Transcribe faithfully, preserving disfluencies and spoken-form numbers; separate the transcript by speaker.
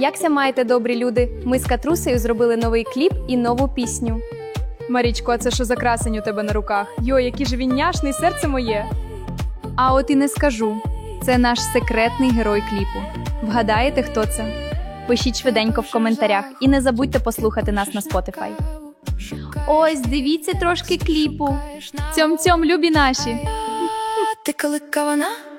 Speaker 1: Якся маєте, добрі люди? Ми з Катрусею зробили новий кліп і нову пісню.
Speaker 2: Марічко, а це що за красень у тебе на руках? Йой, який же він няшний, серце моє.
Speaker 1: А от і не скажу. Це наш секретний герой кліпу. Вгадаєте, хто це? Пишіть швиденько в коментарях і не забудьте послухати нас на Spotify. Ось, дивіться трошки кліпу. Цьом-цьом, любі наші.
Speaker 3: Ти коли вона